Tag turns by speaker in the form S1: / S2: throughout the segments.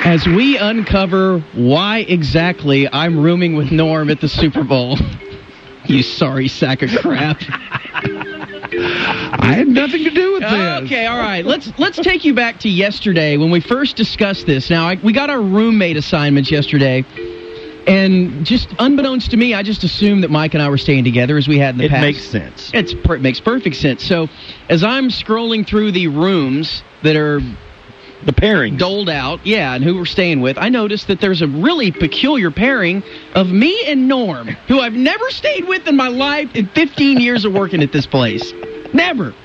S1: As we uncover why exactly I'm rooming with Norm at the Super Bowl. You sorry sack of crap.
S2: I had nothing to do with this.
S1: Okay, all right. Let's take you back to yesterday when we first discussed this. Now, we got our roommate assignments yesterday, and just unbeknownst to me, I just assumed that Mike and I were staying together as we had in the past.
S3: It makes sense.
S1: It makes perfect sense. So, as I'm scrolling through the rooms that are
S3: the pairing
S1: doled out, and who we're staying with, I noticed that there's a really peculiar pairing of me and Norm, who I've never stayed with in my life in 15 years of working at this place. Never.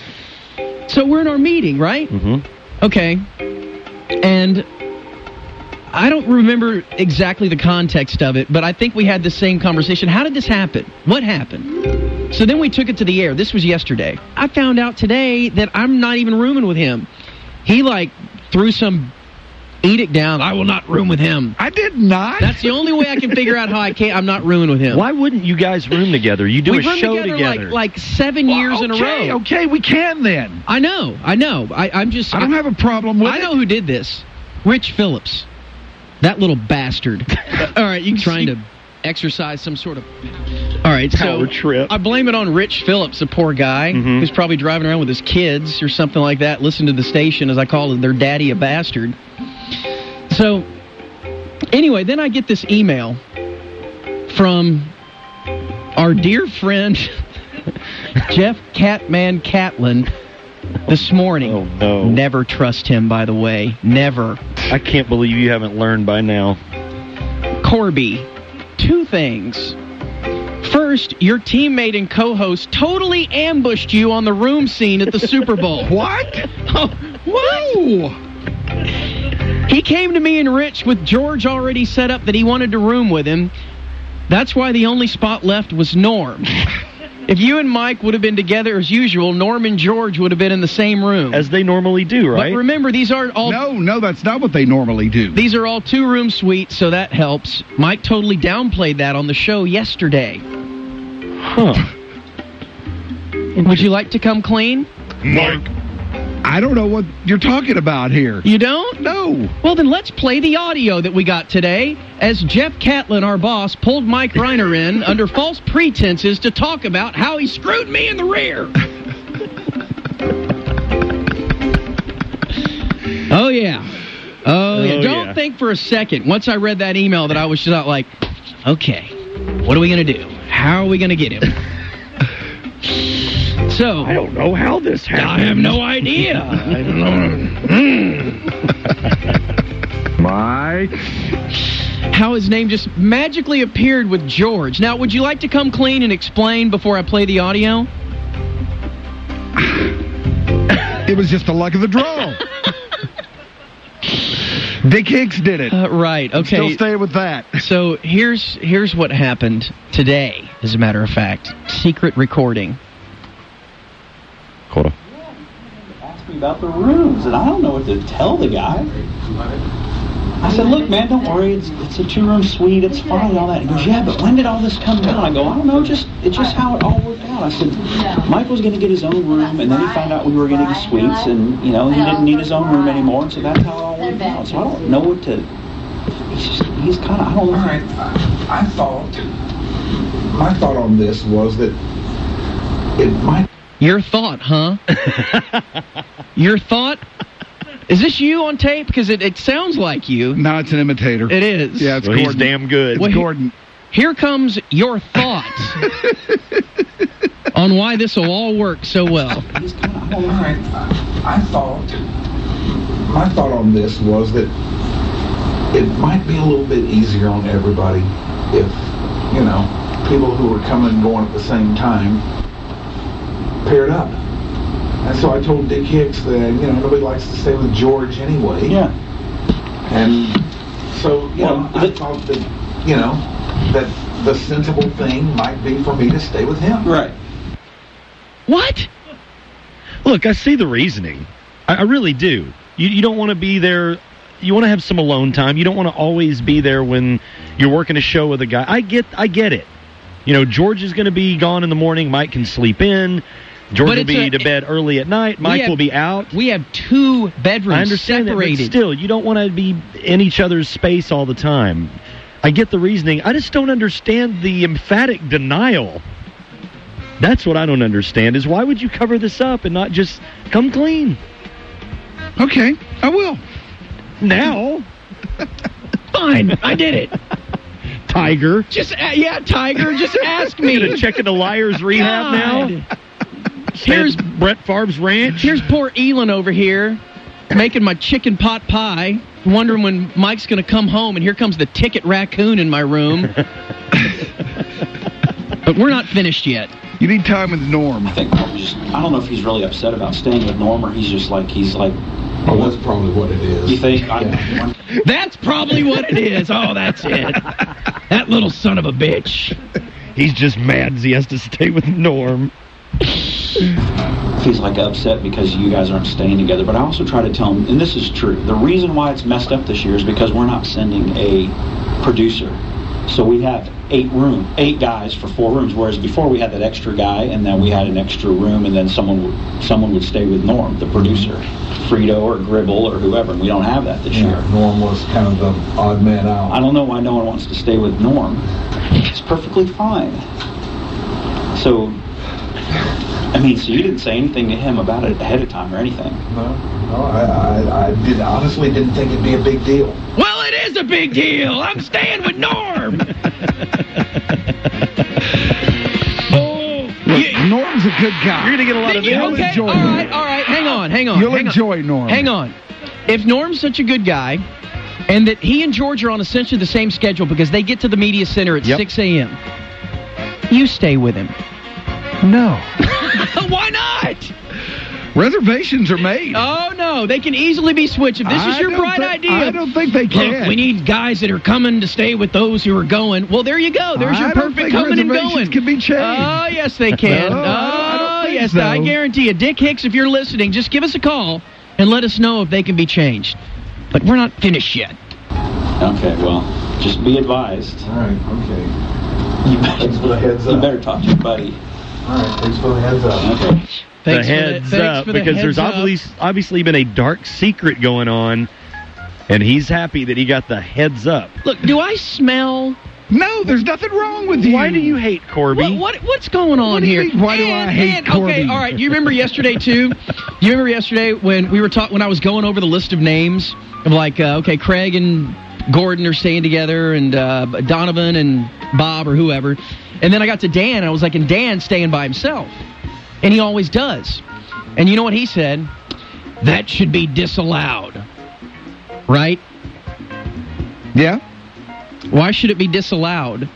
S1: So we're in our meeting, right?
S3: Mm-hmm.
S1: Okay. And I don't remember exactly the context of it, but I think we had the same conversation. How did this happen? What happened? So then we took it to the air. This was yesterday. I found out today that I'm not even rooming with him. He, threw some edict down. I will not room with him.
S2: I did not.
S1: That's the only way I can figure out how I'm not rooming with him.
S3: Why wouldn't you guys room together? You do
S1: we
S3: a show together.
S1: Like 7 years in a row.
S2: Okay, we can then.
S1: I know. I don't
S2: have a problem with it.
S1: I know who did this. Rich Phillips. That little bastard. All right, you trying to exercise some sort of... All right,
S3: power trip.
S1: I blame it on Rich Phillips, a poor guy who's probably driving around with his kids or something like that, listen to the station, as I call their daddy a bastard. So, anyway, then I get this email from our dear friend Jeff Catman Catlin this morning.
S3: Oh, no.
S1: Never trust him, by the way. Never.
S3: I can't believe you haven't learned by now.
S1: Corby, 2 things. First, your teammate and co-host totally ambushed you on the room scene at the Super Bowl.
S2: What?
S1: Oh, whoa! He came to me and Rich with George already set up that he wanted to room with him. That's why the only spot left was Norm. If you and Mike would have been together as usual, Norm and George would have been in the same room.
S3: As they normally do, right?
S1: But remember, these aren't all...
S2: No, that's not what they normally do.
S1: These are all 2-room suites, so that helps. Mike totally downplayed that on the show yesterday.
S3: Huh.
S1: Would you like to come clean?
S2: Mike. I don't know what you're talking about here.
S1: You don't?
S2: No.
S1: Well, then let's play the audio that we got today as Jeff Catlin, our boss, pulled Mike Reiner in under false pretenses to talk about how he screwed me in the rear. Oh, yeah. Don't think for a second, once I read that email, that I was just like, okay, what are we going to do? How are we going to get him? So,
S3: I don't know how this happened.
S1: I have no idea. I don't know.
S2: Mike.
S1: How his name just magically appeared with George. Now, would you like to come clean and explain before I play the audio?
S2: It was just the luck of the draw. Dick Hicks did it.
S1: Right, okay.
S2: Still stay with that.
S1: So here's what happened today, as a matter of fact. Secret recording.
S3: Hold on.
S4: Asked me about the rooms, and I don't know what to tell the guy. I said, look, man, don't worry. It's a 2-room suite. It's fine and all that. He goes, yeah, but when did all this come down? I go, I don't know. It's just how it all worked out. I said, Mike was going to get his own room, and then he found out we were getting suites, and, he didn't need his own room anymore, and so that's how it all worked out. So I don't know what to... He's kind of, I don't know.
S5: All right, my thought on this was that it might...
S1: Your thought, huh? Your thought? Is this you on tape? Because it sounds like you.
S2: No, it's an imitator.
S1: It is.
S2: Yeah, it's Gordon.
S3: He's damn good.
S1: Well,
S2: Gordon.
S1: Here comes your thoughts on why this will all work so well.
S5: All right, my thought on this was that it might be a little bit easier on everybody if, people who were coming and going at the same time paired up. And so I told Dick Hicks that, nobody likes to stay with George anyway.
S4: Yeah.
S5: And so, I thought that, that the sensible thing might be for me to stay with him.
S4: Right.
S1: What?
S3: Look, I see the reasoning. I really do. You don't want to be there. You want to have some alone time. You don't want to always be there when you're working a show with a guy. I get it. George is going to be gone in the morning. Mike can sleep in. George
S1: But
S3: will be to bed early at night. Mike will be out.
S1: We have 2 bedrooms
S3: I understand
S1: separated.
S3: that, but still, you don't want to be in each other's space all the time. I get the reasoning. I just don't understand the emphatic denial. That's what I don't understand, is why would you cover this up and not just come clean?
S2: Okay, I will.
S3: Now?
S1: Fine, I did it.
S3: Tiger.
S1: Tiger, just ask me.
S3: You're going to check into Liars Rehab now? Here's Brett Favre's ranch.
S1: Here's poor Elon over here making my chicken pot pie, wondering when Mike's going to come home, and here comes the ticket raccoon in my room. But we're not finished yet.
S2: You need time with Norm.
S4: I think I don't know if he's really upset about staying with Norm, or he's like,
S5: oh, that's probably what it is.
S4: You think?
S1: That's probably what it is. Oh, that's it. That little son of a bitch.
S3: He's just mad he has to stay with Norm.
S4: He's like upset because you guys aren't staying together. But I also try to tell him, and this is true, the reason why it's messed up this year is because we're not sending a producer. So we have 8 guys for 4 rooms, whereas before we had that extra guy, and then we had an extra room, and then someone would stay with Norm, the producer, Frito or Gribble or whoever, and we don't have that this year.
S5: Norm was kind of the odd man out.
S4: I don't know why no one wants to stay with Norm. It's perfectly fine. So, so you didn't say anything to him about it ahead of time or anything?
S5: No, I honestly didn't think it'd be a big deal.
S1: Well, it is a big deal. I'm staying with Norm.
S2: Norm's a good guy.
S3: You're going to get a lot of
S2: You'll enjoy
S1: all right. Hang on.
S2: You'll enjoy Norm.
S1: Hang on. If Norm's such a good guy, and that he and George are on essentially the same schedule because they get to the media center at 6 a.m., you stay with him.
S2: No.
S1: Why not?
S2: Reservations are made.
S1: Oh, no. They can easily be switched. If this is your bright idea.
S2: I don't think they can.
S1: Look, we need guys that are coming to stay with those who are going. Well, there you go. There's your perfect coming and going.
S2: Can be changed.
S1: Oh, yes, they can.
S2: So.
S1: I guarantee you. Dick Hicks, if you're listening, just give us a call and let us know if they can be changed. But we're not finished yet.
S4: Okay, well, just be advised.
S5: All right, okay.
S4: Thanks for the heads up. You better talk to your buddy.
S5: All right, thanks for the heads up.
S4: Okay.
S3: Thanks because there's obviously been a dark secret going on, and he's happy that he got the heads up.
S1: Look, do I smell?
S2: No, there's nothing wrong with you.
S3: Why do you hate Corby?
S1: What's going on here?
S2: Why do I hate Corby?
S1: Okay, all right. You remember yesterday too? You remember yesterday when we were when I was going over the list of names of like, Craig and Gordon are staying together, and Donovan and Bob or whoever, and then I got to Dan, and I was like, and Dan's staying by himself. And he always does. And you know what he said? That should be disallowed. Right?
S2: Yeah?
S1: Why should it be disallowed?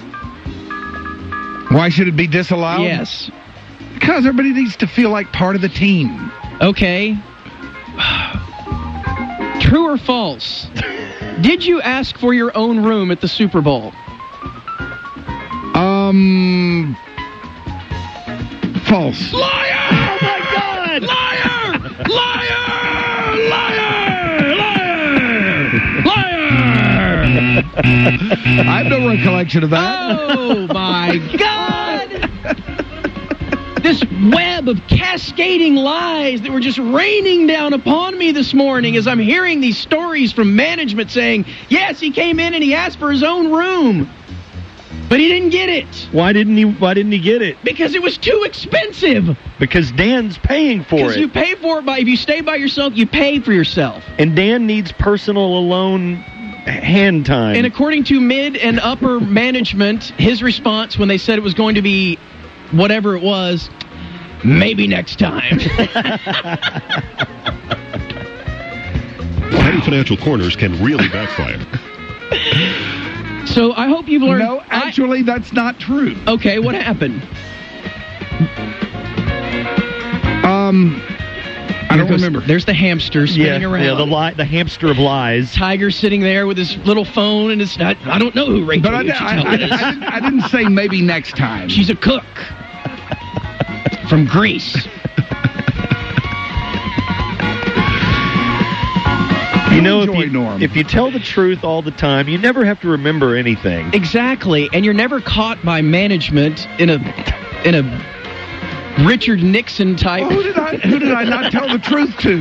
S2: Why should it be disallowed?
S1: Yes.
S2: Because everybody needs to feel like part of the team.
S1: Okay. True or false? Did you ask for your own room at the Super Bowl?
S2: False.
S1: Liar! Oh, my God! Liar! Liar! Liar! Liar! Liar!
S2: I have no recollection of that.
S1: Oh, my God! This web of cascading lies that were just raining down upon me this morning as I'm hearing these stories from management saying, yes, he came in and he asked for his own room. But he didn't get it.
S3: Why didn't he get it?
S1: Because it was too expensive.
S3: Because Dan's paying for it.
S1: Because you pay for it if you stay by yourself, you pay for yourself.
S3: And Dan needs personal alone hand time.
S1: And according to mid and upper management, his response when they said it was going to be whatever it was, maybe next time.
S6: Hiding financial corners can really backfire.
S1: So I hope you've learned...
S2: No, actually, that's not true.
S1: Okay, what happened?
S2: I don't remember.
S1: There's the hamster spinning around.
S3: Yeah, the hamster of lies.
S1: Tiger sitting there with his little phone, and it's not... I don't know who Rachel is.
S2: I didn't say maybe next time.
S1: She's a cook. From Greece.
S3: You know, if you tell the truth all the time, you never have to remember anything.
S1: Exactly, and you're never caught by management in a Richard Nixon type.
S2: Well, who did I not tell the truth to?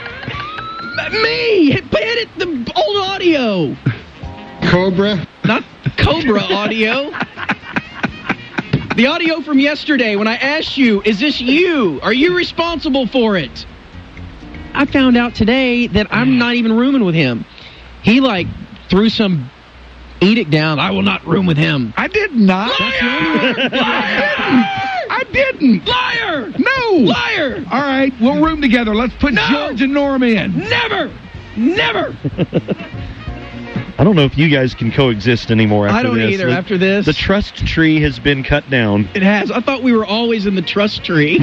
S1: Me! Hit it, the old audio.
S2: Cobra?
S1: Not Cobra audio. The audio from yesterday when I asked you, is this you? Are you responsible for it? I found out today that I'm not even rooming with him. He, threw some edict down. I will not room with him.
S2: I did not.
S1: Liar!
S2: I didn't.
S1: Liar!
S2: No.
S1: Liar!
S2: All right, we'll room together. Let's put George and Norm in.
S1: Never! Never!
S3: I don't know if you guys can coexist anymore after this.
S1: I don't either after this.
S3: The trust tree has been cut down.
S1: It has. I thought we were always in the trust tree.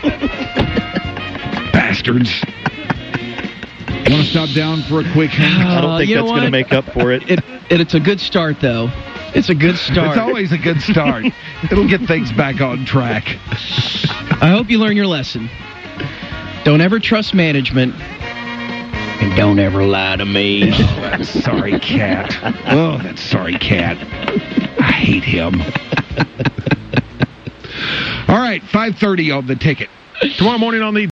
S2: Bastards. Want to stop down for a quick hang?
S3: I don't think that's going to make up for it.
S1: It's a good start, though. It's a good start.
S2: It's always a good start. It'll get things back on track.
S1: I hope you learn your lesson. Don't ever trust management. And don't ever lie to me.
S2: Oh, that sorry cat. Oh, that sorry cat. I hate him. All right, 5:30 on the ticket.
S6: Tomorrow morning on the